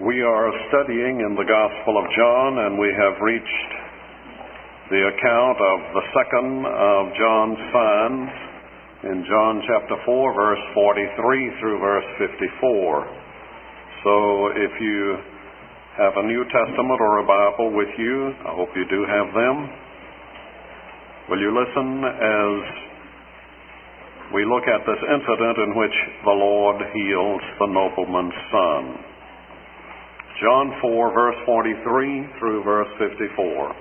We are studying in the Gospel of John, and we have reached the account of the second of John's signs in John chapter 4, verse 43 through verse 54. So if you have a New Testament or a Bible with you, I hope you do have them. Will you listen as we look at this incident in which the Lord heals the nobleman's son? John 4, verse 43 through verse 54.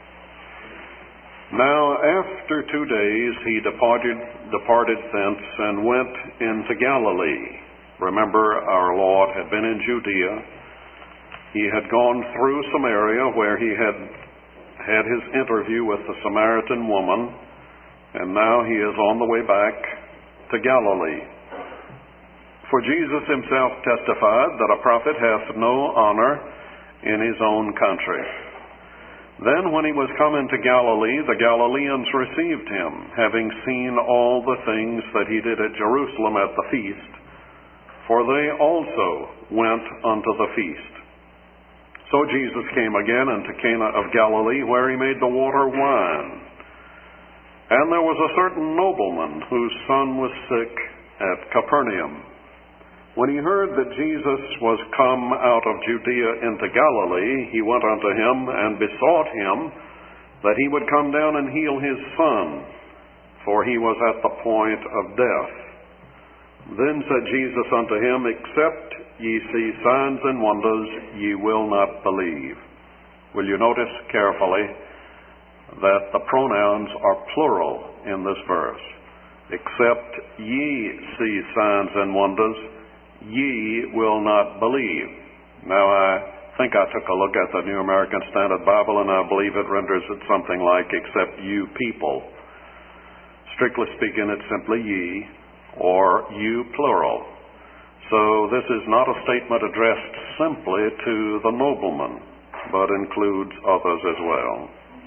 Now after 2 days he departed thence and went into Galilee. Remember, our Lord had been in Judea. He had gone through Samaria, where he had his interview with the Samaritan woman, and now he is on the way back to Galilee. For Jesus himself testified that a prophet hath no honor in his own country. Then when he was come into Galilee, the Galileans received him, having seen all the things that he did at Jerusalem at the feast, for they also went unto the feast. So Jesus came again into Cana of Galilee, where he made the water wine. And there was a certain nobleman whose son was sick at Capernaum. When he heard that Jesus was come out of Judea into Galilee, he went unto him and besought him that he would come down and heal his son, for he was at the point of death. Then said Jesus unto him, Except ye see signs and wonders, ye will not believe. Will you notice carefully that the pronouns are plural in this verse? Except ye see signs and wonders, ye will not believe. Now, I think I took a look at the New American Standard Bible, and I believe it renders it something like, except you people. Strictly speaking, it's simply ye, or you plural. So this is not a statement addressed simply to the nobleman, but includes others as well.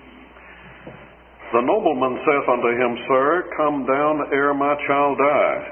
The nobleman saith unto him, Sir, come down ere my child die.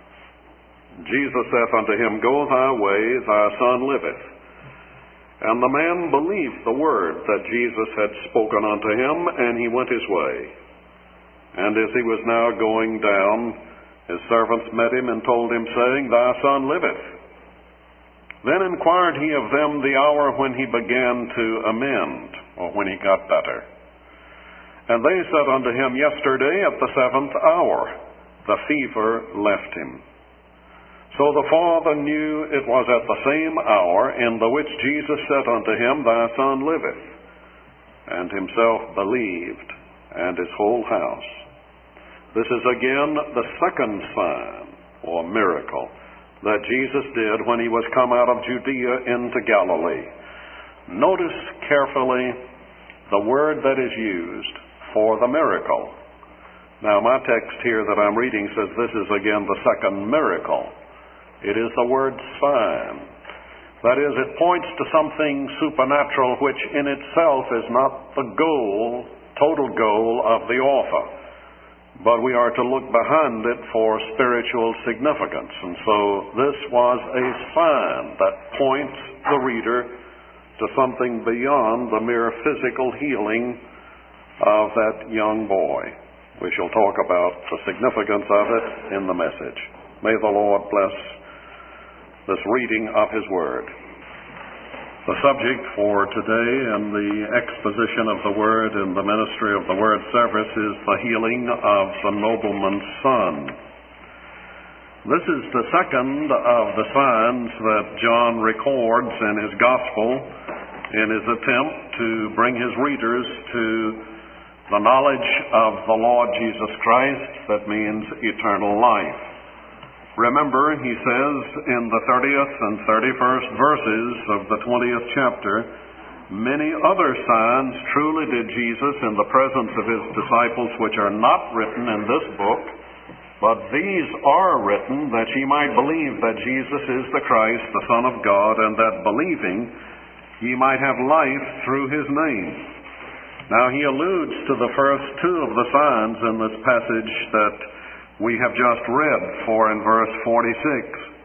Jesus saith unto him, Go thy way, thy son liveth. And the man believed the word that Jesus had spoken unto him, and he went his way. And as he was now going down, his servants met him and told him, saying, Thy son liveth. Then inquired he of them the hour when he began to amend, or when he got better. And they said unto him, Yesterday at the 7th hour the fever left him. So the father knew it was at the same hour in the which Jesus said unto him, Thy son liveth. And himself believed, and his whole house. This is again the second sign, or miracle, that Jesus did when he was come out of Judea into Galilee. Notice carefully the word that is used for the miracle. Now, my text here that I'm reading says this is again the second miracle. It is the word sign. That is, it points to something supernatural which in itself is not the goal, total goal of the author. But we are to look behind it for spiritual significance. And so this was a sign that points the reader to something beyond the mere physical healing of that young boy. We shall talk about the significance of it in the message. May the Lord bless this reading of His Word. The subject for today and the exposition of the Word in the ministry of the Word service is the healing of the nobleman's son. This is the second of the signs that John records in his Gospel in his attempt to bring his readers to the knowledge of the Lord Jesus Christ, that means eternal life. Remember, he says in the 30th and 31st verses of the 20th chapter, Many other signs truly did Jesus in the presence of his disciples, which are not written in this book, but these are written that ye might believe that Jesus is the Christ, the Son of God, and that believing ye might have life through his name. Now he alludes to the first two of the signs in this passage that we have just read, for in verse 46,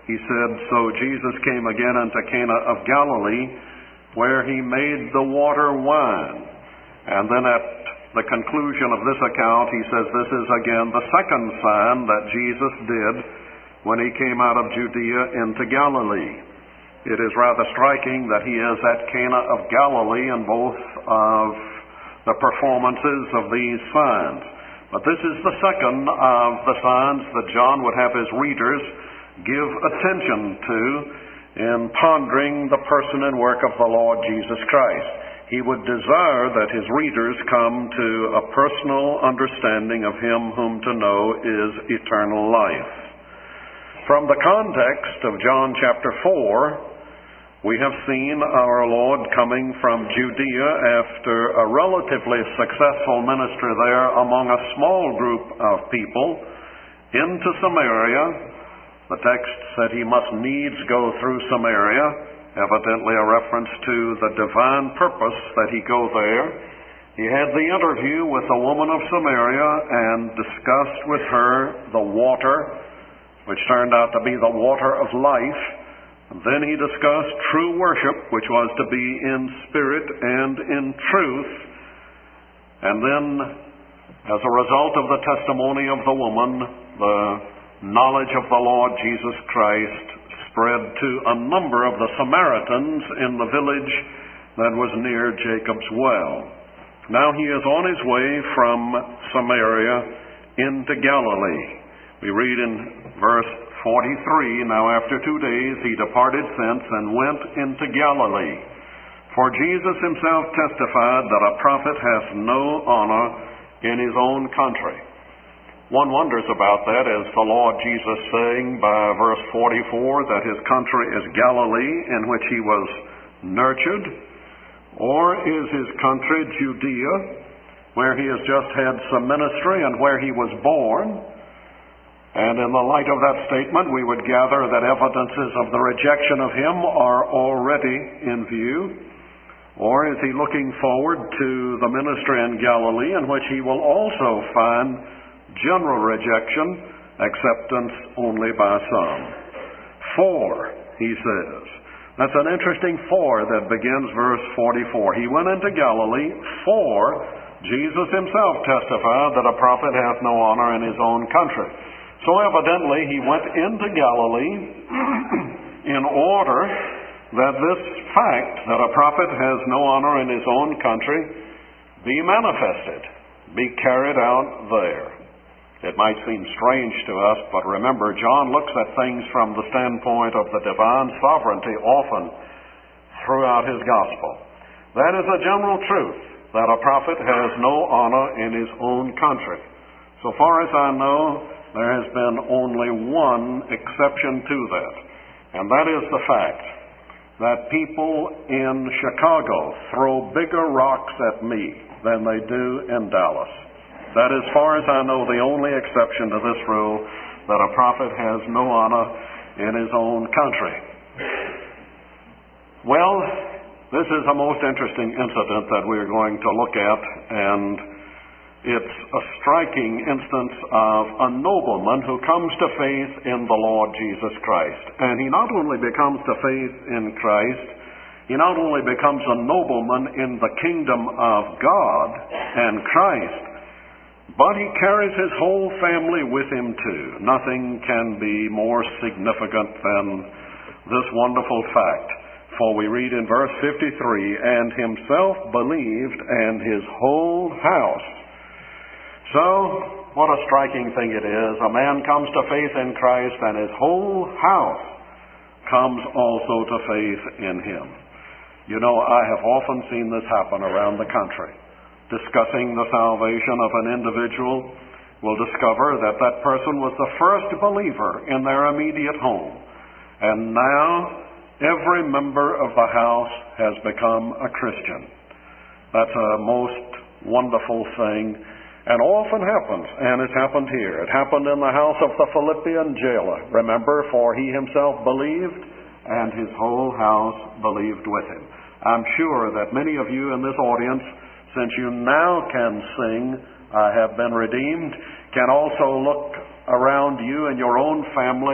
he said, "So Jesus came again unto Cana of Galilee, where he made the water wine." And then at the conclusion of this account, he says this is again the second sign that Jesus did when he came out of Judea into Galilee. It is rather striking that he is at Cana of Galilee in both of the performances of these signs. But this is the second of the signs that John would have his readers give attention to in pondering the person and work of the Lord Jesus Christ. He would desire that his readers come to a personal understanding of him whom to know is eternal life. From the context of John chapter 4, we have seen our Lord coming from Judea after a relatively successful ministry there among a small group of people into Samaria. The text said he must needs go through Samaria, evidently a reference to the divine purpose that he go there. He had the interview with the woman of Samaria and discussed with her the water, which turned out to be the water of life. Then he discussed true worship, which was to be in spirit and in truth. And then, as a result of the testimony of the woman, the knowledge of the Lord Jesus Christ spread to a number of the Samaritans in the village that was near Jacob's well. Now he is on his way from Samaria into Galilee. We read in verse 43, "Now after 2 days he departed thence and went into Galilee. For Jesus himself testified that a prophet hath no honor in his own country." One wonders about that. Is the Lord Jesus saying by verse 44 that his country is Galilee, in which he was nurtured? Or is his country Judea, where he has just had some ministry and where he was born? And in the light of that statement, we would gather that evidences of the rejection of him are already in view. Or is he looking forward to the ministry in Galilee, in which he will also find general rejection, acceptance only by some? For, he says, that's an interesting for that begins verse 44. He went into Galilee, for Jesus himself testified that a prophet hath no honor in his own country. So evidently he went into Galilee in order that this fact that a prophet has no honor in his own country be manifested, be carried out there. It might seem strange to us, but remember, John looks at things from the standpoint of the divine sovereignty often throughout his gospel. That is a general truth, that a prophet has no honor in his own country. So far as I know, there has been only one exception to that, and that is the fact that people in Chicago throw bigger rocks at me than they do in Dallas. That, as far as I know, the only exception to this rule, that a prophet has no honor in his own country. Well, this is a most interesting incident that we're going to look at, and it's a striking instance of a nobleman who comes to faith in the Lord Jesus Christ. And he not only becomes to faith in Christ, he not only becomes a nobleman in the kingdom of God and Christ, but he carries his whole family with him too. Nothing can be more significant than this wonderful fact. For we read in verse 53, "And himself believed, and his whole house." So, what a striking thing it is. A man comes to faith in Christ, and his whole house comes also to faith in him. You know, I have often seen this happen around the country. Discussing the salvation of an individual, will discover that that person was the first believer in their immediate home. And now, every member of the house has become a Christian. That's a most wonderful thing. And often happens, and it happened here. It happened in the house of the Philippian jailer. Remember, for he himself believed, and his whole house believed with him. I'm sure that many of you in this audience, since you now can sing, "I have been redeemed," can also look around you and your own family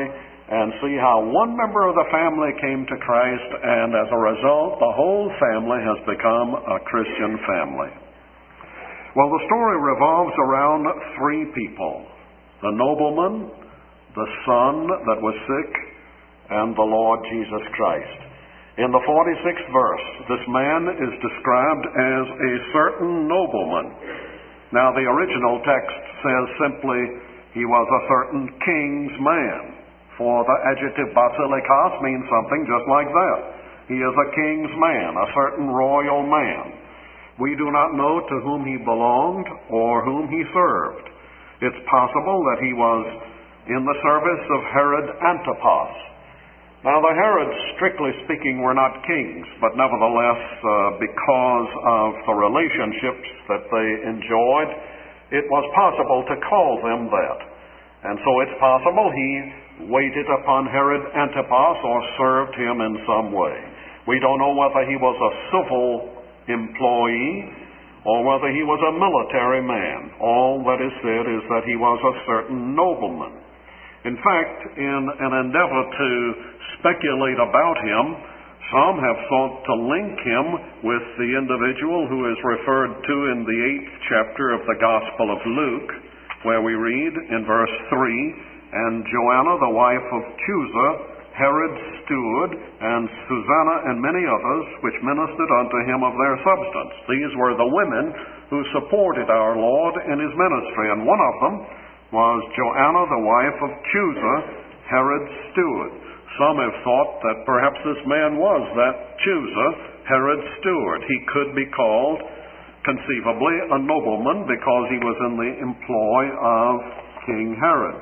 and see how one member of the family came to Christ, and as a result, the whole family has become a Christian family. Well, the story revolves around three people: the nobleman, the son that was sick, and the Lord Jesus Christ. In the 46th verse, this man is described as a certain nobleman. Now, the original text says simply, he was a certain king's man. For the adjective basilikos means something just like that. He is a king's man, a certain royal man. We do not know to whom he belonged or whom he served. It's possible that he was in the service of Herod Antipas. Now, the Herods, strictly speaking, were not kings, but nevertheless, because of the relationships that they enjoyed, it was possible to call them that. And so it's possible he waited upon Herod Antipas or served him in some way. We don't know whether he was a civil employee or whether he was a military man. All that is said is that he was a certain nobleman. In fact, in an endeavor to speculate about him, some have sought to link him with the individual who is referred to in the 8th chapter of the Gospel of Luke, where we read in verse 3, "And Joanna, the wife of Chuza, Herod's steward, and Susanna, and many others, which ministered unto him of their substance." These were the women who supported our Lord in his ministry, and one of them was Joanna, the wife of Chuza, Herod's steward. Some have thought that perhaps this man was that Chuza, Herod's steward. He could be called, conceivably, a nobleman because he was in the employ of King Herod.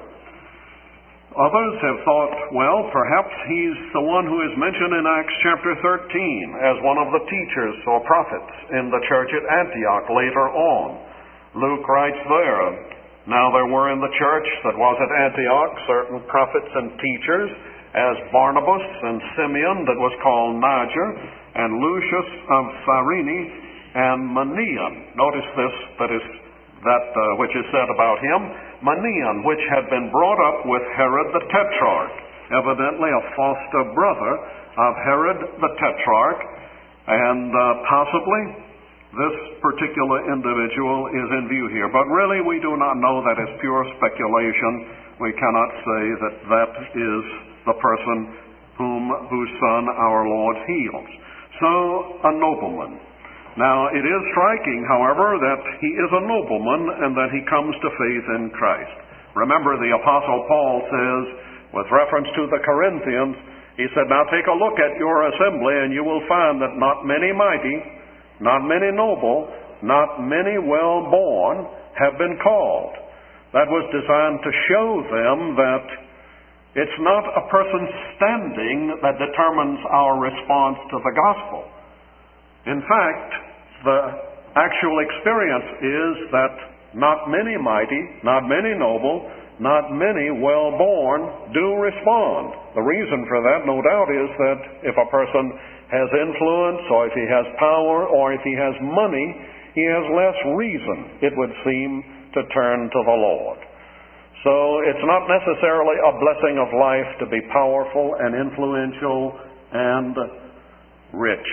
Others have thought, well, perhaps he's the one who is mentioned in Acts chapter 13 as one of the teachers or prophets in the church at Antioch later on. Luke writes there, "Now there were in the church that was at Antioch certain prophets and teachers, as Barnabas and Simeon that was called Niger, and Lucius of Cyrene, and Manaen." Notice this, that which is said about him. Manaen, which had been brought up with Herod the Tetrarch, evidently a foster brother of Herod the Tetrarch, and possibly this particular individual is in view here. But really we do not know. That is pure speculation. We cannot say that that is the person whose son our Lord heals. So, a nobleman. Now, it is striking, however, that he is a nobleman and that he comes to faith in Christ. Remember, the Apostle Paul says, with reference to the Corinthians, he said, "Now take a look at your assembly, and you will find that not many mighty, not many noble, not many well-born have been called." That was designed to show them that it's not a person's standing that determines our response to the gospel. In fact, the actual experience is that not many mighty, not many noble, not many well-born do respond. The reason for that, no doubt, is that if a person has influence, or if he has power, or if he has money, he has less reason, it would seem, to turn to the Lord. So it's not necessarily a blessing of life to be powerful and influential and rich,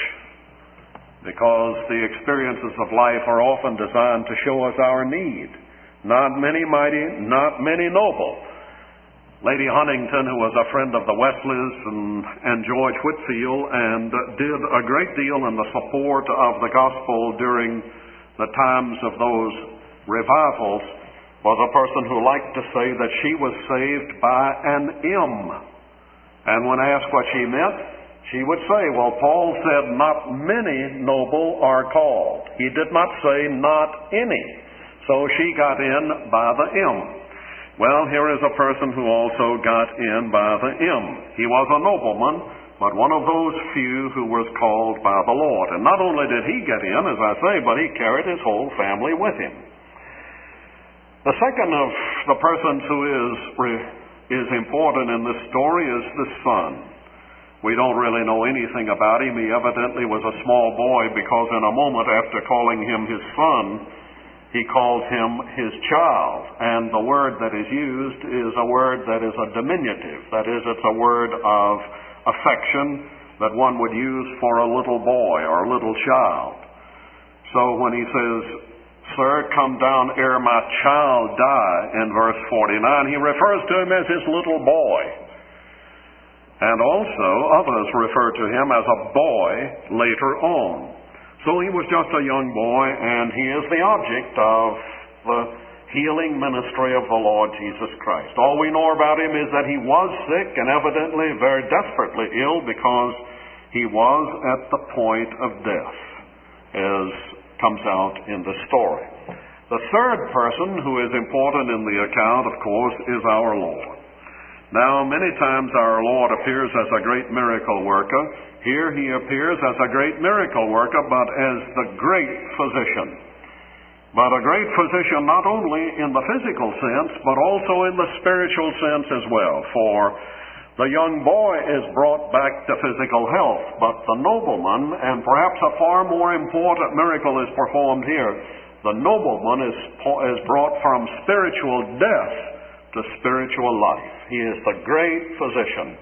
because the experiences of life are often designed to show us our need. Not many mighty, not many noble. Lady Huntington, who was a friend of the Wesleys and George Whitefield, and did a great deal in the support of the gospel during the times of those revivals, was a person who liked to say that she was saved by an M. And when asked what she meant, she would say, well, Paul said not many noble are called. He did not say not any. So she got in by the M. Well, here is a person who also got in by the M. He was a nobleman, but one of those few who was called by the Lord. And not only did he get in, as I say, but he carried his whole family with him. The second of the persons who is important in this story is the son. We don't really know anything about him. He evidently was a small boy, because in a moment after calling him his son, He calls him his child. And the word that is used is a word that is a diminutive. That is, it's a word of affection that one would use for a little boy or a little child. So when he says, "Sir, come down ere my child die," in verse 49, he refers to him as his little boy. And also, others refer to him as a boy later on. So he was just a young boy, and he is the object of the healing ministry of the Lord Jesus Christ. All we know about him is that he was sick and evidently very desperately ill, because he was at the point of death, as comes out in the story. The third person who is important in the account, of course, is our Lord. Now, many times our Lord appears as a great miracle worker. Here he appears as a great miracle worker, but as the great physician. But a great physician not only in the physical sense, but also in the spiritual sense as well. For the young boy is brought back to physical health, but the nobleman, and perhaps a far more important miracle is performed here, the nobleman is brought from spiritual death to spiritual life. He is the great physician.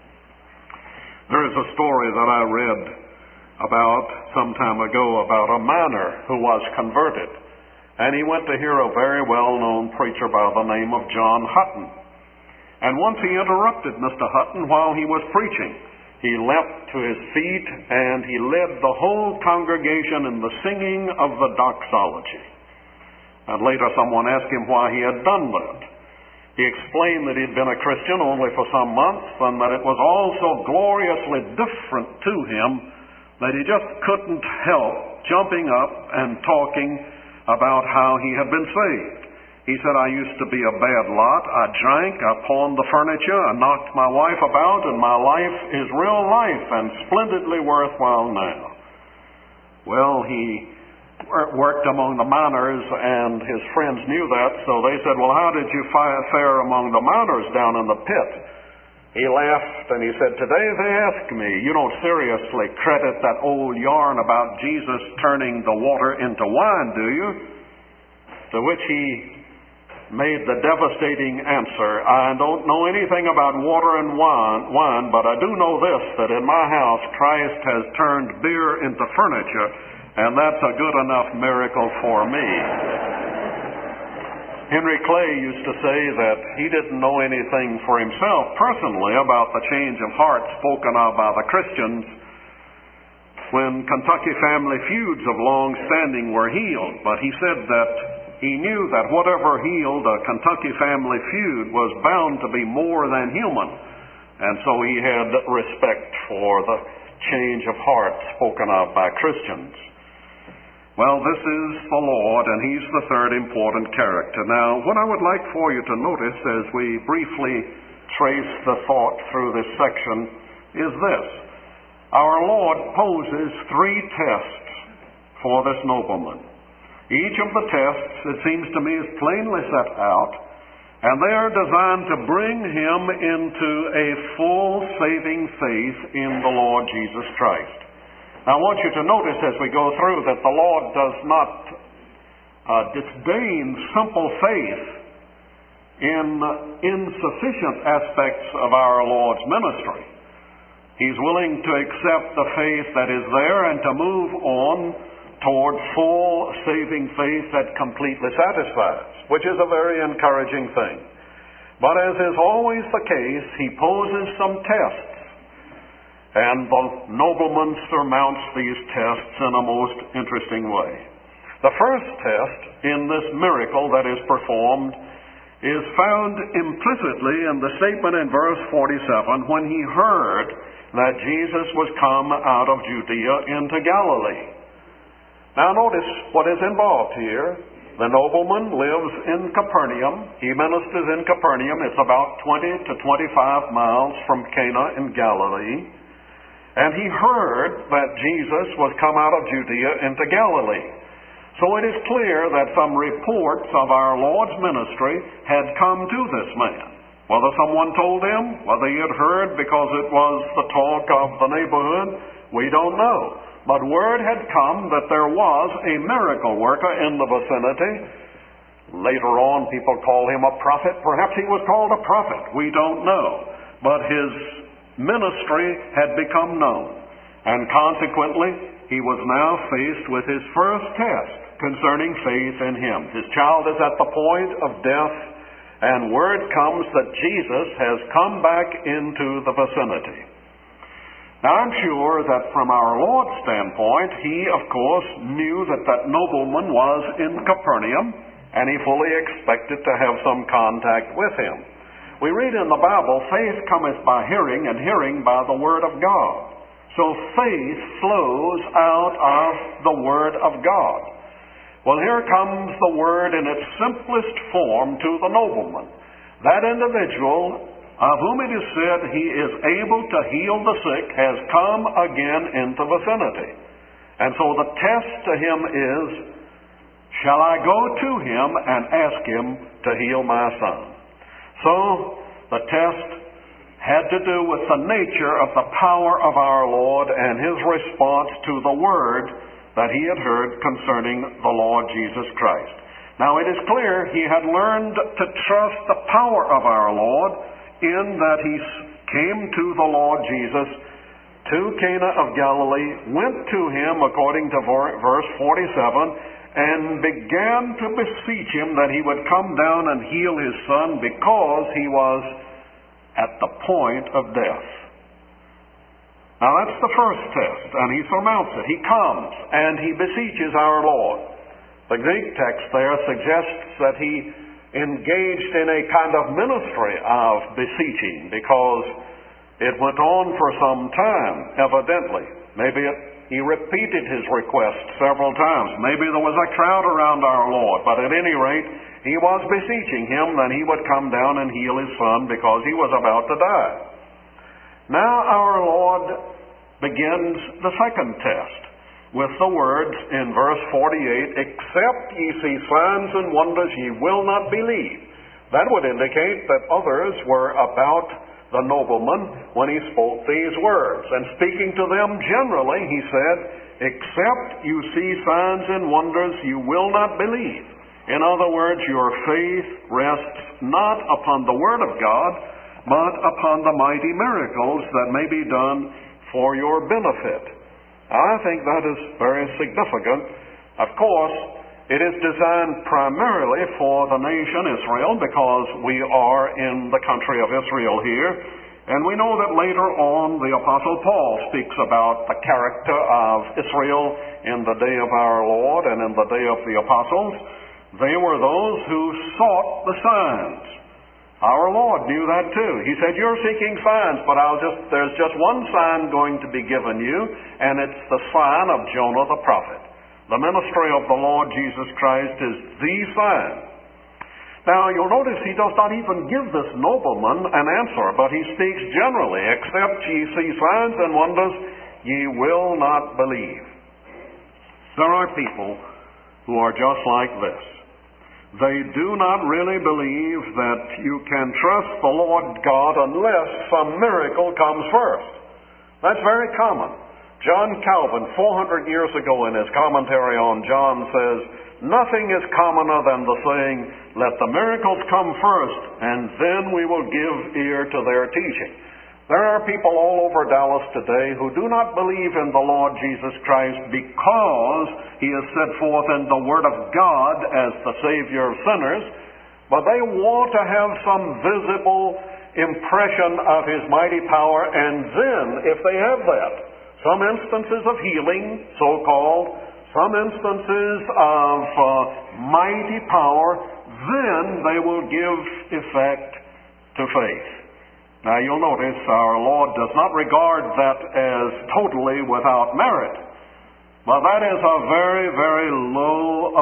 There is a story that I read about some time ago about a miner who was converted. And he went to hear a very well-known preacher by the name of John Hutton. And once he interrupted Mr. Hutton while he was preaching. He leapt to his feet and he led the whole congregation in the singing of the doxology. And later someone asked him why he had done that. He explained that he had been a Christian only for some months, and that it was all so gloriously different to him that he just couldn't help jumping up and talking about how he had been saved. He said, "I used to be a bad lot. I drank, I pawned the furniture, I knocked my wife about, and my life is real life and splendidly worthwhile now." Well, he worked among the miners, and his friends knew that, so they said, "Well, how did you fare among the miners down in the pit?" He laughed and he said, "Today they ask me, you don't seriously credit that old yarn about Jesus turning the water into wine, do you?" To which he made the devastating answer, "I don't know anything about water and wine, but I do know this, that in my house Christ has turned beer into furniture, and that's a good enough miracle for me." Henry Clay used to say that he didn't know anything for himself personally about the change of heart spoken of by the Christians when Kentucky family feuds of long standing were healed. But he said that he knew that whatever healed a Kentucky family feud was bound to be more than human. And so he had respect for the change of heart spoken of by Christians. Well, this is the Lord, and he's the third important character. Now, what I would like for you to notice as we briefly trace the thought through this section is this. Our Lord poses three tests for this nobleman. Each of the tests, it seems to me, is plainly set out, and they are designed to bring him into a full saving faith in the Lord Jesus Christ. Now, I want you to notice as we go through that the Lord does not disdain simple faith in insufficient aspects of our Lord's ministry. He's willing to accept the faith that is there and to move on toward full saving faith that completely satisfies, which is a very encouraging thing. But as is always the case, he poses some tests. And the nobleman surmounts these tests in a most interesting way. The first test in this miracle that is performed is found implicitly in the statement in verse 47 when he heard that Jesus was come out of Judea into Galilee. Now notice what is involved here. The nobleman lives in Capernaum. He ministers in Capernaum. It's about 20 to 25 miles from Cana in Galilee. And he heard that Jesus was come out of Judea into Galilee. So it is clear that some reports of our Lord's ministry had come to this man. Whether someone told him, whether he had heard because it was the talk of the neighborhood, we don't know. but word had come that there was a miracle worker in the vicinity. Later on, people call him a prophet. Perhaps he was called a prophet. We don't know. But his ministry had become known. And consequently, he was now faced with his first test concerning faith in him. His child is at the point of death, and word comes that Jesus has come back into the vicinity. Now, I'm sure that from our Lord's standpoint, he, of course, knew that that nobleman was in Capernaum, and he fully expected to have some contact with him. We read in the Bible, faith cometh by hearing, and hearing by the word of God. So faith flows out of the word of God. Well, here comes the word in its simplest form to the nobleman. That individual of whom it is said he is able to heal the sick has come again into vicinity. And so the test to him is, shall I go to him and ask him to heal my son? So the test had to do with the nature of the power of our Lord and his response to the word that he had heard concerning the Lord Jesus Christ. Now it is clear he had learned to trust the power of our Lord in that he came to the Lord Jesus to Cana of Galilee, went to him according to verse 47, and began to beseech him that he would come down and heal his son because he was at the point of death. Now that's the first test, and he surmounts it. He comes and he beseeches our Lord. The Greek text there suggests that he engaged in a kind of ministry of beseeching because it went on for some time, evidently. Maybe he repeated his request several times. Maybe there was a crowd around our Lord, but at any rate, he was beseeching him that he would come down and heal his son because he was about to die. Now our Lord begins the second test with the words in verse 48, except ye see signs and wonders, ye will not believe. That would indicate that others were about the nobleman when he spoke these words. And speaking to them generally, he said, except you see signs and wonders, you will not believe. In other words, your faith rests not upon the Word of God, but upon the mighty miracles that may be done for your benefit. I think that is very significant. Of course, it is designed primarily for the nation Israel because we are in the country of Israel here. And we know that later on the Apostle Paul speaks about the character of Israel in the day of our Lord and in the day of the apostles. They were those who sought the signs. Our Lord knew that too. He said, you're seeking signs, but there's just one sign going to be given you, and it's the sign of Jonah the prophet. The ministry of the Lord Jesus Christ is the sign. Now, you'll notice he does not even give this nobleman an answer, but he speaks generally, except ye see signs and wonders, ye will not believe. There are people who are just like this. They do not really believe that you can trust the Lord God unless some miracle comes first. That's very common. John Calvin, 400 years ago in his commentary on John, says, nothing is commoner than the saying, let the miracles come first, and then we will give ear to their teaching. There are people all over Dallas today who do not believe in the Lord Jesus Christ because he is set forth in the Word of God as the Savior of sinners, but they want to have some visible impression of his mighty power, and then, if they have that, some instances of healing, so-called, some instances of mighty power, then they will give effect to faith. Now you'll notice our Lord does not regard that as totally without merit. But that is a very, very low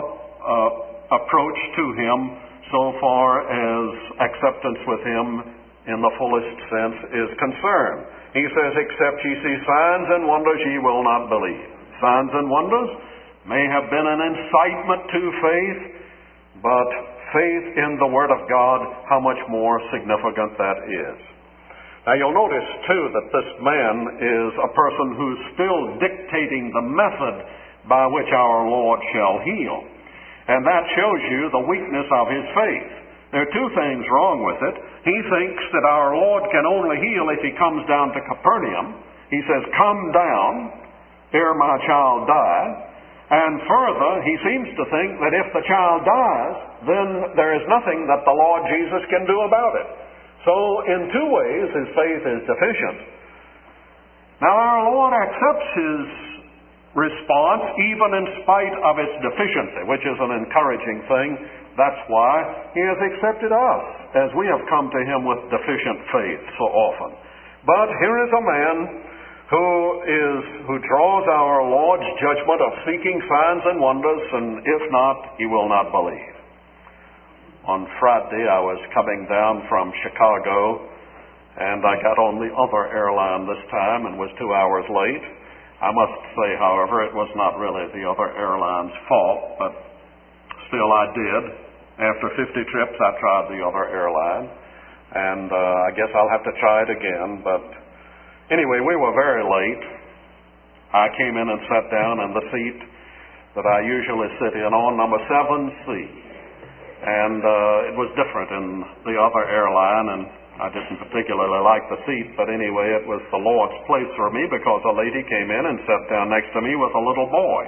approach to him so far as acceptance with him in the fullest sense is concerned. He says, except ye see signs and wonders, ye will not believe. Signs and wonders may have been an incitement to faith, but faith in the Word of God, how much more significant that is. Now you'll notice too that this man is a person who's still dictating the method by which our Lord shall heal. And that shows you the weakness of his faith. There are two things wrong with it. He thinks that our Lord can only heal if he comes down to Capernaum. He says, "Come down, ere my child die." And further, he seems to think that if the child dies, then there is nothing that the Lord Jesus can do about it. So, in two ways, his faith is deficient. Now, our Lord accepts his response even in spite of its deficiency, which is an encouraging thing. That's why he has accepted us, as we have come to him with deficient faith so often. But here is a man who draws our Lord's judgment of seeking signs and wonders, and if not, he will not believe. On Friday, I was coming down from Chicago, and I got on the other airline this time and was 2 hours late. I must say, however, it was not really the other airline's fault, but still I did. After 50 trips, I tried the other airline, and I guess I'll have to try it again, but anyway, we were very late. I came in and sat down in the seat that I usually sit in on, number 7C. And it was different in the other airline, and I didn't particularly like the seat, but anyway, it was the Lord's place for me because a lady came in and sat down next to me with a little boy.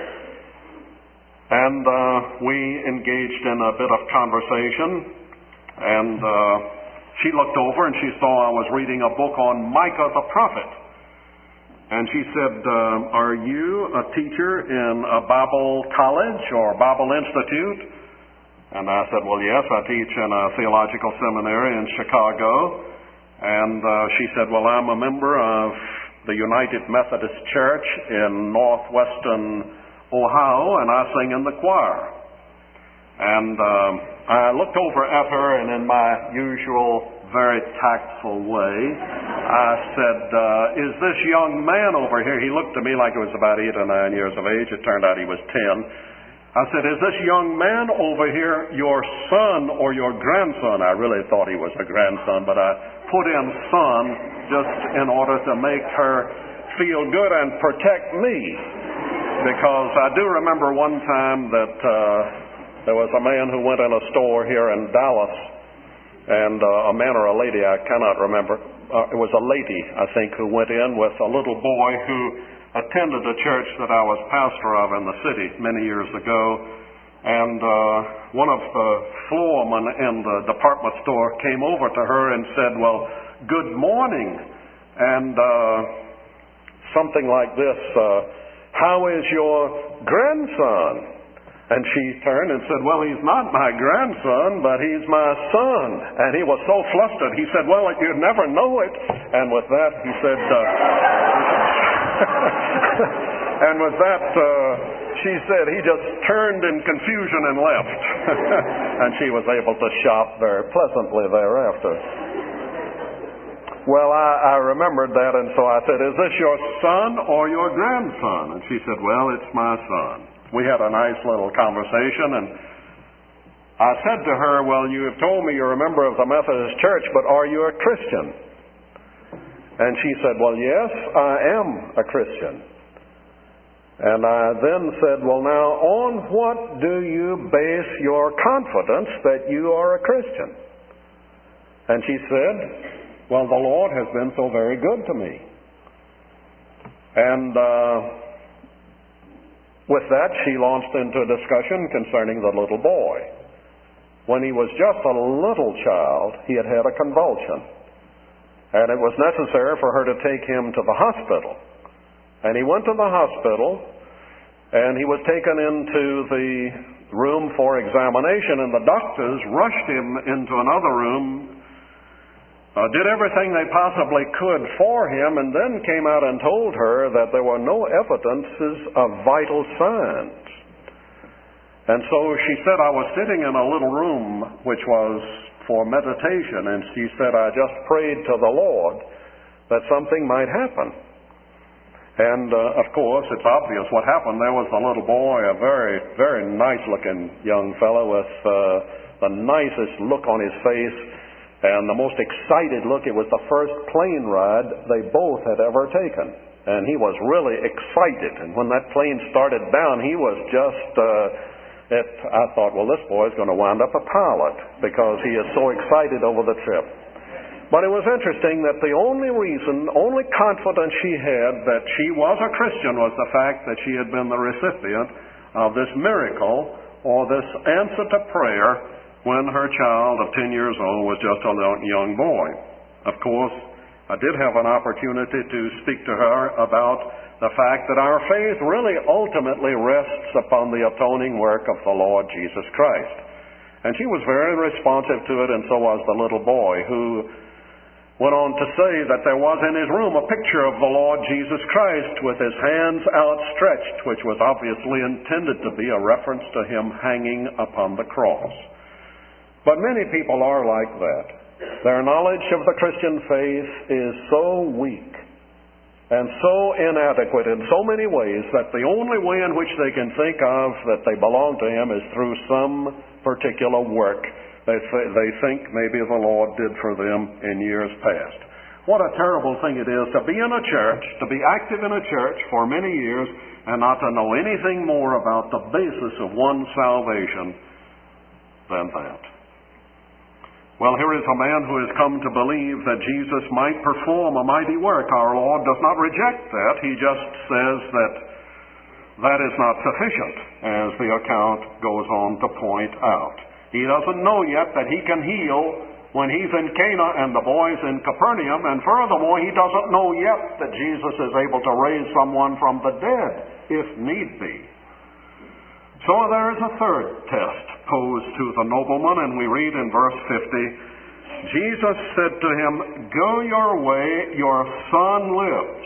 And we engaged in a bit of conversation, and she looked over and she saw I was reading a book on Micah the prophet. And she said, "Are you a teacher in a Bible college or Bible institute?" And I said, "Well, yes, I teach in a theological seminary in Chicago." And she said, "Well, I'm a member of the United Methodist Church in northwestern Ohio, and I sing in the choir." And I looked over at her, and in my usual very tactful way, I said, "Is this young man over here?" He looked to me like he was about 8 or 9 years of age. It turned out he was 10. I said, "Is this young man over here your son or your grandson?" I really thought he was a grandson, but I put in son just in order to make her feel good and protect me. Because I do remember one time that there was a man who went in a store here in Dallas, and a man or a lady, I cannot remember. It was a lady, I think, who went in with a little boy who attended a church that I was pastor of in the city many years ago. And one of the floormen in the department store came over to her and said, "Well, good morning," and something like this, "How is your grandson?" And she turned and said, "Well, he's not my grandson, but he's my son." And he was so flustered, he said, "Well, you'd never know it." And with that, he said, and with that, she said, he just turned in confusion and left. And she was able to shop very pleasantly thereafter. Well, I remembered that, and so I said, "Is this your son or your grandson?" And she said, "Well, it's my son." We had a nice little conversation, and I said to her, "Well, you have told me you're a member of the Methodist Church, but are you a Christian?" And she said, "Well, yes, I am a Christian." And I then said, "Well, now, on what do you base your confidence that you are a Christian?" And she said, "Well, the Lord has been so very good to me." And with that, she launched into a discussion concerning the little boy. When he was just a little child, he had had a convulsion. And it was necessary for her to take him to the hospital. And he went to the hospital, and he was taken into the room for examination, and the doctors rushed him into another room, did everything they possibly could for him, and then came out and told her that there were no evidences of vital signs. And so she said, "I was sitting in a little room which was for meditation," and she said, "I just prayed to the Lord that something might happen." And of course, it's obvious what happened. There was a little boy, a very, very nice-looking young fellow with the nicest look on his face. And the most excited look, it was the first plane ride they both had ever taken. And he was really excited. And when that plane started down, he was just, I thought, well, this boy's going to wind up a pilot because he is so excited over the trip. But it was interesting that the only confidence she had that she was a Christian was the fact that she had been the recipient of this miracle or this answer to prayer when her child of 10 years old was just a young boy. Of course, I did have an opportunity to speak to her about the fact that our faith really ultimately rests upon the atoning work of the Lord Jesus Christ. And she was very responsive to it, and so was the little boy, who went on to say that there was in his room a picture of the Lord Jesus Christ with his hands outstretched, which was obviously intended to be a reference to him hanging upon the cross. But many people are like that. Their knowledge of the Christian faith is so weak and so inadequate in so many ways that the only way in which they can think of that they belong to Him is through some particular work they think maybe the Lord did for them in years past. What a terrible thing it is to be in a church, to be active in a church for many years and not to know anything more about the basis of one's salvation than that. Well, here is a man who has come to believe that Jesus might perform a mighty work. Our Lord does not reject that. He just says that that is not sufficient, as the account goes on to point out. He doesn't know yet that he can heal when he's in Cana and the boy's in Capernaum, and furthermore, he doesn't know yet that Jesus is able to raise someone from the dead, if need be. So there is a third test posed to the nobleman, and we read in verse 50, Jesus said to him, "Go your way, your son lives."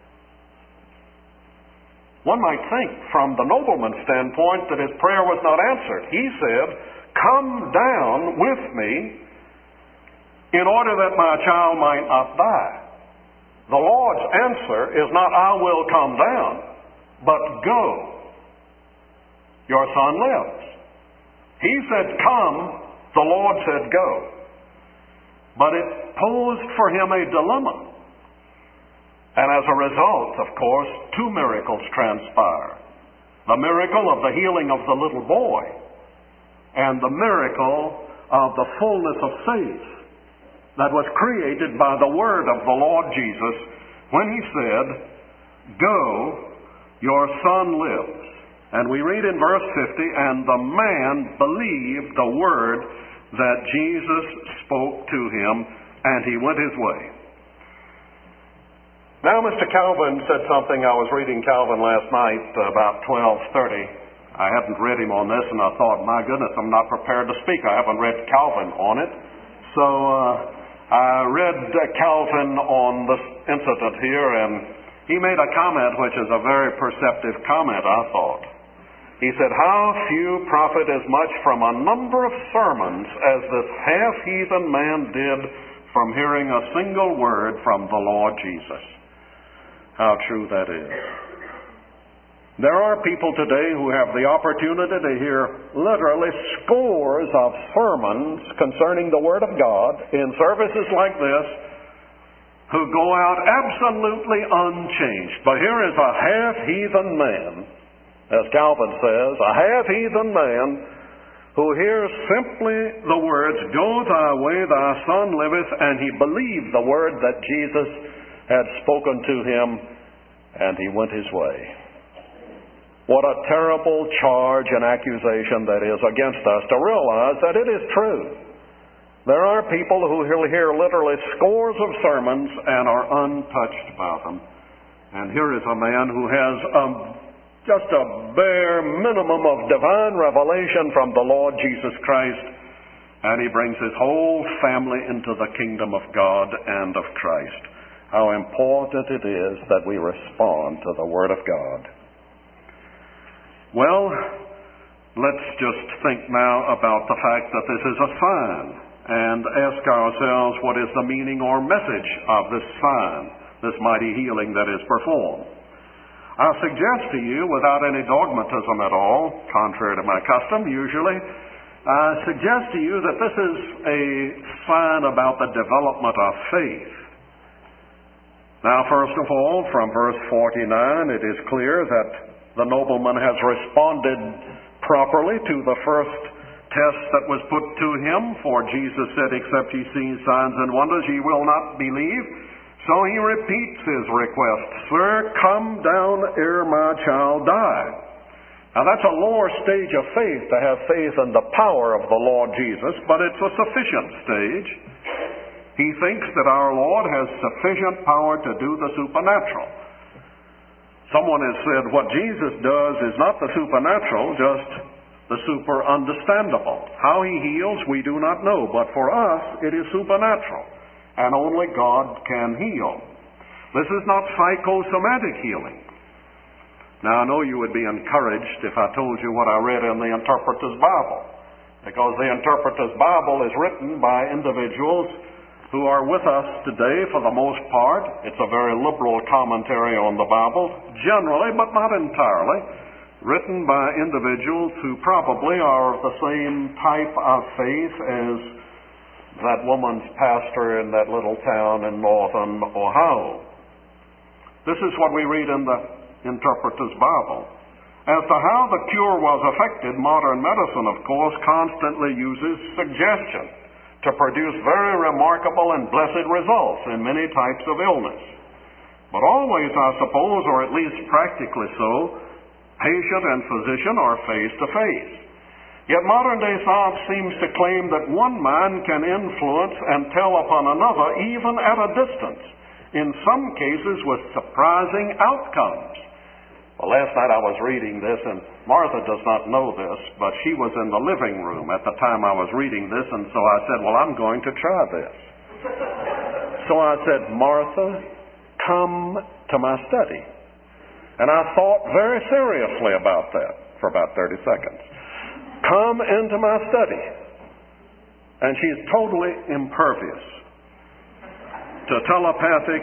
One might think from the nobleman's standpoint that his prayer was not answered. He said, "Come down with me in order that my child might not die." The Lord's answer is not, "I will come down," but "Go. Your son lives." He said, "Come." The Lord said, "Go." But it posed for him a dilemma. And as a result, of course, two miracles transpire. The miracle of the healing of the little boy and the miracle of the fullness of faith that was created by the word of the Lord Jesus when He said, "Go, your son lives." And we read in verse 50, and the man believed the word that Jesus spoke to him, and he went his way. Now, Mr. Calvin said something. I was reading Calvin last night about 12:30. I hadn't read him on this, and I thought, my goodness, I'm not prepared to speak. I haven't read Calvin on it. So I read Calvin on this incident here, and he made a comment which is a very perceptive comment, I thought. He said, "How few profit as much from a number of sermons as this half-heathen man did from hearing a single word from the Lord Jesus." How true that is. There are people today who have the opportunity to hear literally scores of sermons concerning the Word of God in services like this, who go out absolutely unchanged. But here is a half-heathen man, as Calvin says, a half-heathen man who hears simply the words, "Go thy way, thy son liveth," and he believed the word that Jesus had spoken to him, and he went his way. What a terrible charge and accusation that is against us, to realize that it is true. There are people who hear literally scores of sermons and are untouched by them. And here is a man who has just a bare minimum of divine revelation from the Lord Jesus Christ, and he brings his whole family into the kingdom of God and of Christ. How important it is that we respond to the Word of God. Well, let's just think now about the fact that this is a sign, and ask ourselves, what is the meaning or message of this sign, this mighty healing that is performed? I suggest to you, without any dogmatism at all, contrary to my custom usually, I suggest to you that this is a sign about the development of faith. Now, first of all, from verse 49, it is clear that the nobleman has responded properly to the first test that was put to him, for Jesus said, "Except ye see signs and wonders, ye will not believe." So he repeats his request, "Sir, come down ere my child die." Now that's a lower stage of faith, to have faith in the power of the Lord Jesus, but it's a sufficient stage. He thinks that our Lord has sufficient power to do the supernatural. Someone has said what Jesus does is not the supernatural, just the super understandable. How he heals, we do not know, but for us it is supernatural, and only God can heal. This is not psychosomatic healing. Now, I know you would be encouraged if I told you what I read in the Interpreter's Bible, because the Interpreter's Bible is written by individuals who are with us today for the most part. It's a very liberal commentary on the Bible, generally, but not entirely, written by individuals who probably are of the same type of faith as that woman's pastor in that little town in northern Ohio. This is what we read in the Interpreter's Bible. As to how the cure was effected, modern medicine, of course, constantly uses suggestion to produce very remarkable and blessed results in many types of illness. But always, I suppose, or at least practically so, patient and physician are face to face. Yet modern day science seems to claim that one man can influence and tell upon another even at a distance, in some cases with surprising outcomes. Well, last night I was reading this, and Martha does not know this, but she was in the living room at the time I was reading this, and so I said, "Well, I'm going to try this." So I said, "Martha, come to my study." And I thought very seriously about that for about 30 seconds. Come into my study. And she's totally impervious to telepathic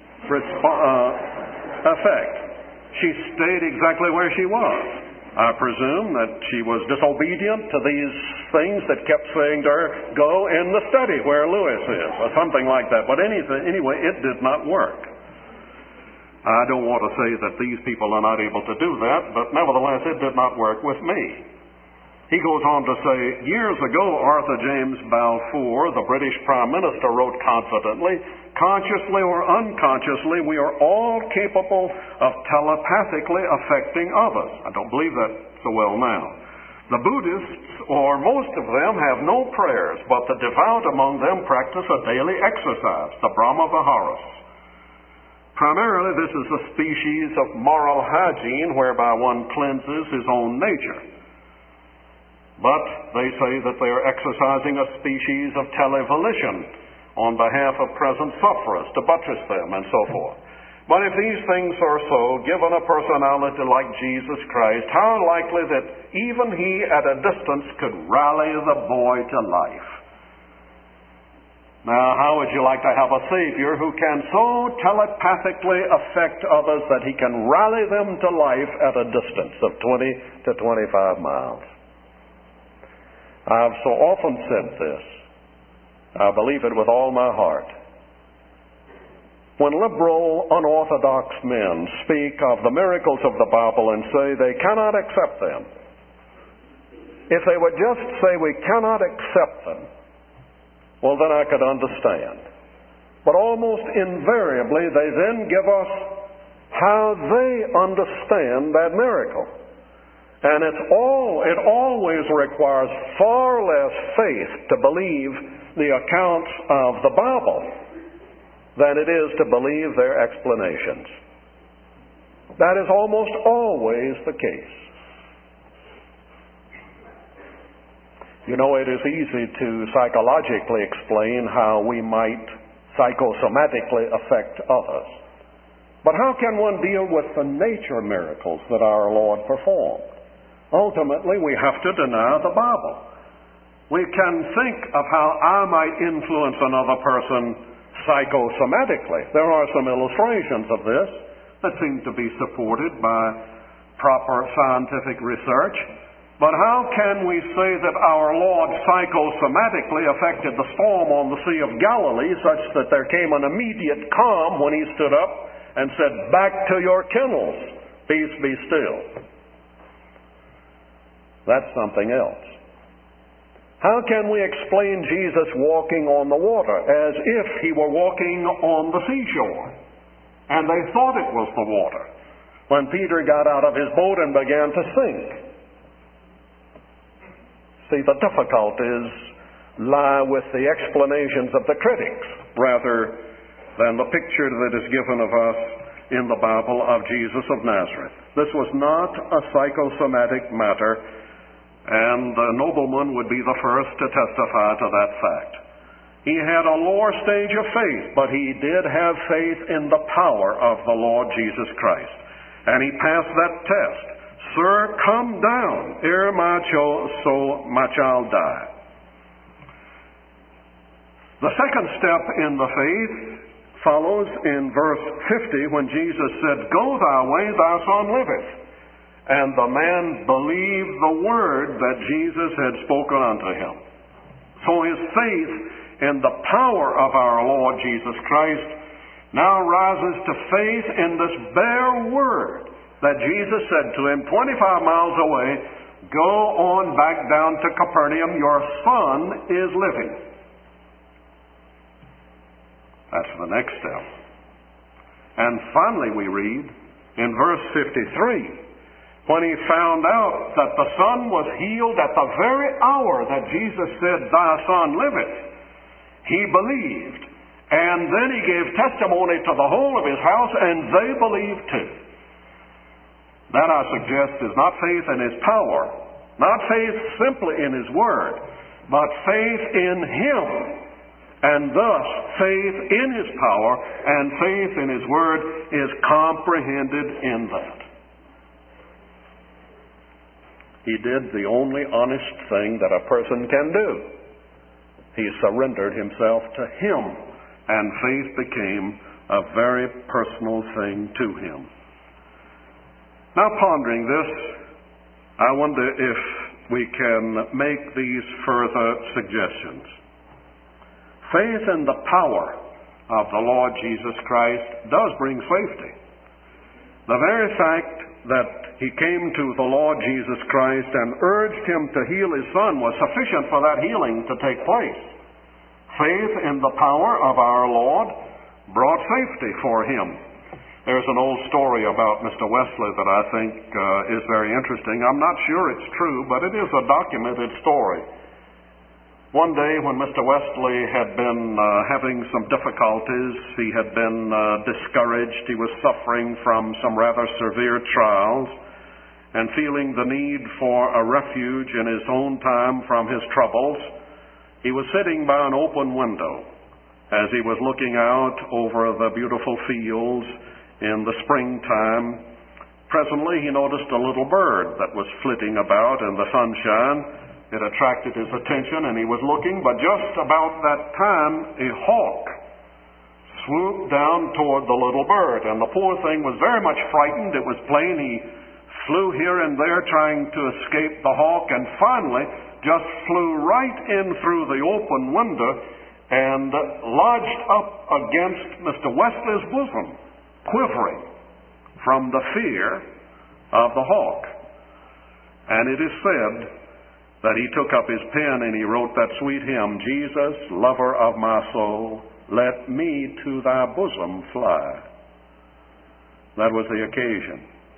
effect. She stayed exactly where she was. I presume that she was disobedient to these things that kept saying to her, "Go in the study where Lewis is," or something like that. But anyway, it did not work. I don't want to say that these people are not able to do that, but nevertheless, it did not work with me. He goes on to say, years ago, Arthur James Balfour, the British Prime Minister, wrote confidently, "Consciously or unconsciously, we are all capable of telepathically affecting others." I don't believe that so well now. The Buddhists, or most of them, have no prayers, but the devout among them practice a daily exercise, the Brahma Viharas. Primarily, this is a species of moral hygiene whereby one cleanses his own nature. But they say that they are exercising a species of televolition on behalf of present sufferers to buttress them and so forth. But if these things are so, given a personality like Jesus Christ, how likely that even he at a distance could rally the boy to life? Now, how would you like to have a Savior who can so telepathically affect others that he can rally them to life at a distance of 20 to 25 miles? I've so often said this. I believe it with all my heart. When liberal, unorthodox men speak of the miracles of the Bible and say they cannot accept them, if they would just say we cannot accept them, well, then I could understand. But almost invariably, they then give us how they understand that miracle. And it always requires far less faith to believe the accounts of the Bible than it is to believe their explanations. That is almost always the case. You know, it is easy to psychologically explain how we might psychosomatically affect others. But how can one deal with the nature miracles that our Lord performed? Ultimately, we have to deny the Bible. We can think of how I might influence another person psychosomatically. There are some illustrations of this that seem to be supported by proper scientific research. But how can we say that our Lord psychosomatically affected the storm on the Sea of Galilee such that there came an immediate calm when he stood up and said, "Back to your kennels, peace be still"? That's something else. How can we explain Jesus walking on the water as if he were walking on the seashore and they thought it was the water when Peter got out of his boat and began to sink? See, the difficulties lie with the explanations of the critics rather than the picture that is given of us in the Bible of Jesus of Nazareth. This was not a psychosomatic matter, and the nobleman would be the first to testify to that fact. He had a lower stage of faith, but he did have faith in the power of the Lord Jesus Christ. And he passed that test. "Sir, come down, ere my child die." The second step in the faith follows in verse 50 when Jesus said, "Go thy way, thy son liveth." And the man believed the word that Jesus had spoken unto him. So his faith in the power of our Lord Jesus Christ now rises to faith in this bare word that Jesus said to him 25 miles away, "Go on back down to Capernaum, your son is living." That's the next step. And finally we read in verse 53, when he found out that the son was healed at the very hour that Jesus said, "Thy son liveth," he believed. And then he gave testimony to the whole of his house, and they believed too. That, I suggest, is not faith in his power, not faith simply in his word, but faith in him. And thus, faith in his power and faith in his word is comprehended in that. He did the only honest thing that a person can do. He surrendered himself to him, and faith became a very personal thing to him. Now, pondering this, I wonder if we can make these further suggestions. Faith in the power of the Lord Jesus Christ does bring safety. The very fact that he came to the Lord Jesus Christ and urged him to heal his son was sufficient for that healing to take place. Faith in the power of our Lord brought safety for him. There's an old story about Mr. Wesley that I think is very interesting. I'm not sure it's true, but it is a documented story. One day when Mr. Wesley had been having some difficulties, he had been discouraged, he was suffering from some rather severe trials, and feeling the need for a refuge in his own time from his troubles, he was sitting by an open window as he was looking out over the beautiful fields in the springtime. Presently he noticed a little bird that was flitting about in the sunshine. It attracted his attention, and he was looking, but just about that time, a hawk swooped down toward the little bird, and the poor thing was very much frightened. It was plain he flew here and there trying to escape the hawk, and finally just flew right in through the open window and lodged up against Mr. Wesley's bosom, quivering from the fear of the hawk. And it is said that he took up his pen and he wrote that sweet hymn, "Jesus, lover of my soul, let me to thy bosom fly." That was the occasion.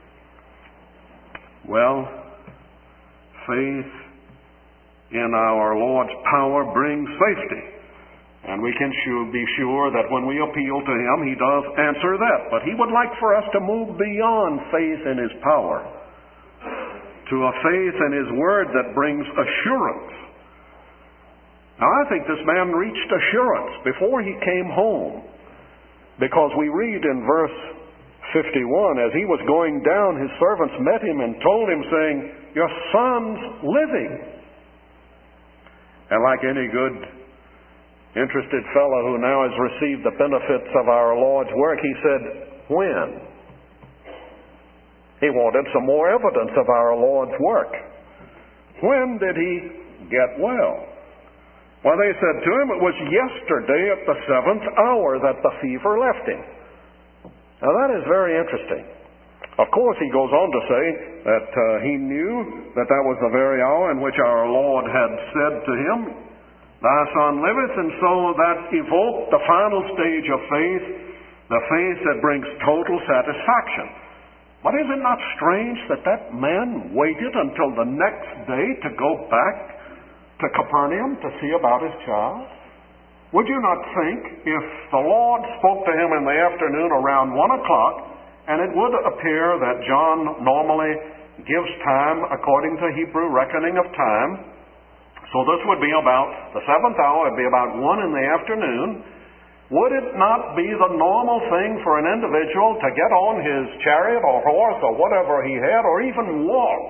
Well, faith in our Lord's power brings safety. And we can be sure that when we appeal to him, he does answer that. But he would like for us to move beyond faith in his power to a faith in his word that brings assurance. Now, I think this man reached assurance before he came home, because we read in verse 51, as he was going down, his servants met him and told him, saying, "Your son's living." And like any good, interested fellow who now has received the benefits of our Lord's work, he said, "When?" He wanted some more evidence of our Lord's work. When did he get well? Well, they said to him, it was yesterday at the 7th hour that the fever left him. Now that is very interesting. Of course, he goes on to say that he knew that that was the very hour in which our Lord had said to him, "Thy son liveth," and so that evoked the final stage of faith, the faith that brings total satisfaction. But is it not strange that that man waited until the next day to go back to Capernaum to see about his child? Would you not think if the Lord spoke to him in the afternoon around 1 o'clock, and it would appear that John normally gives time according to Hebrew reckoning of time, so this would be about the 7th hour, it would be about 1 in the afternoon, would it not be the normal thing for an individual to get on his chariot or horse or whatever he had, or even walk,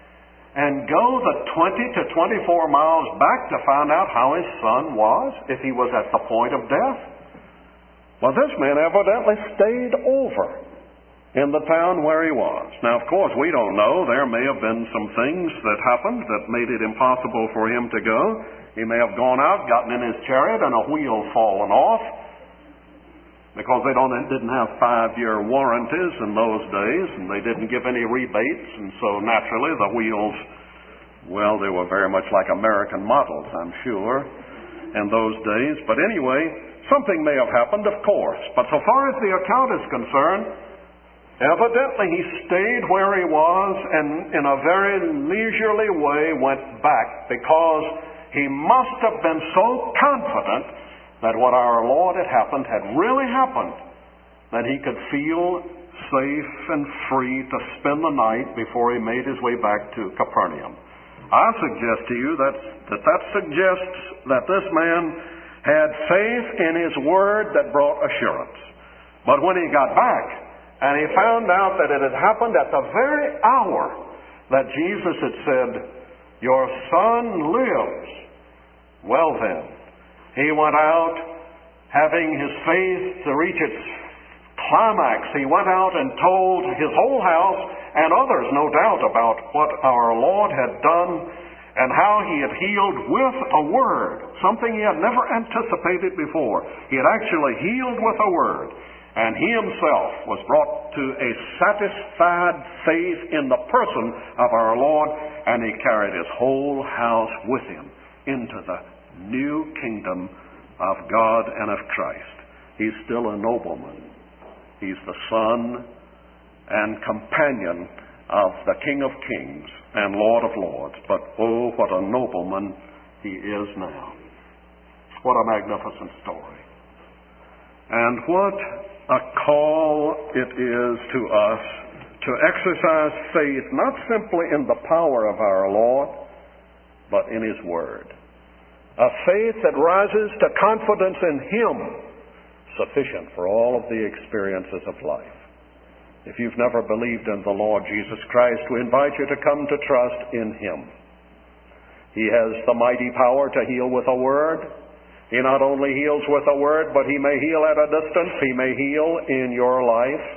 and go the 20 to 24 miles back to find out how his son was, if he was at the point of death? Well, this man evidently stayed over in the town where he was. Now, of course, we don't know. There may have been some things that happened that made it impossible for him to go. He may have gone out, gotten in his chariot, and a wheel fallen off, because they didn't have 5-year warranties in those days, and they didn't give any rebates, and so naturally the wheels, well, they were very much like American models, I'm sure, in those days. But anyway, something may have happened, of course. But so far as the account is concerned, evidently he stayed where he was and in a very leisurely way went back, because he must have been so confident that what our Lord had really happened, that he could feel safe and free to spend the night before he made his way back to Capernaum. I suggest to you that suggests that this man had faith in his word that brought assurance. But when he got back, and he found out that it had happened at the very hour that Jesus had said, "Your son lives," well then, he went out having his faith to reach its climax. He went out and told his whole house and others, no doubt, about what our Lord had done and how he had healed with a word, something he had never anticipated before. He had actually healed with a word. And he himself was brought to a satisfied faith in the person of our Lord, and he carried his whole house with him into the new kingdom of God and of Christ. He's still a nobleman. He's the son and companion of the King of Kings and Lord of Lords. But oh, what a nobleman he is now. What a magnificent story. And what a call it is to us to exercise faith, not simply in the power of our Lord, but in his word. A faith that rises to confidence in him, sufficient for all of the experiences of life. If you've never believed in the Lord Jesus Christ, we invite you to come to trust in him. He has the mighty power to heal with a word. He not only heals with a word, but he may heal at a distance. He may heal in your life.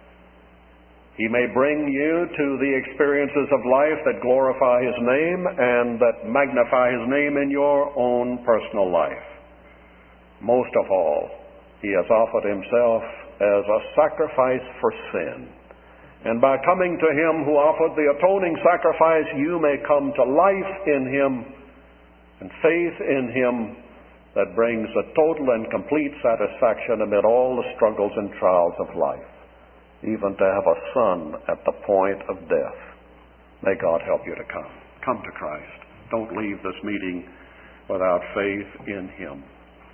He may bring you to the experiences of life that glorify his name and that magnify his name in your own personal life. Most of all, he has offered himself as a sacrifice for sin. And by coming to him who offered the atoning sacrifice, you may come to life in him and faith in him that brings a total and complete satisfaction amid all the struggles and trials of life, even to have a son at the point of death. May God help you to come. Come to Christ. Don't leave this meeting without faith in him.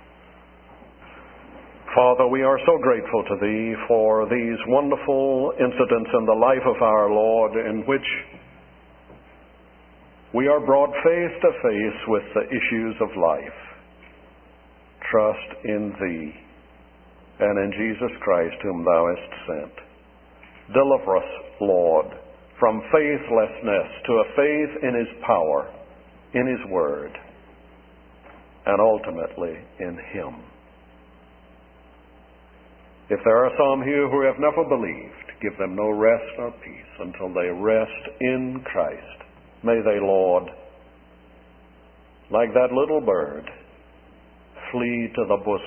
Father, we are so grateful to thee for these wonderful incidents in the life of our Lord, in which we are brought face to face with the issues of life. Trust in thee and in Jesus Christ whom thou hast sent. Deliver us, Lord, from faithlessness to a faith in his power, in his word, and ultimately in him. If there are some here who have never believed, give them no rest or peace until they rest in Christ. May they, Lord, like that little bird, flee to the bosom